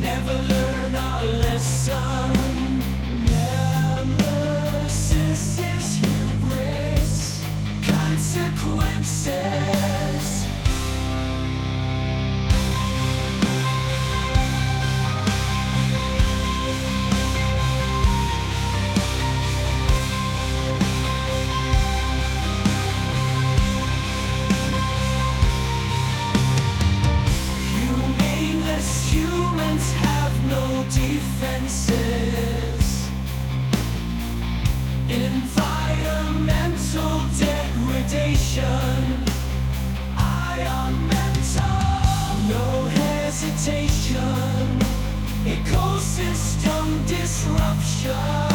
never learn our lesson. Nemesis is hubris, consequences. Humans have no defenses. Environmental degradation, ion mental, no hesitation, ecosystem disruption.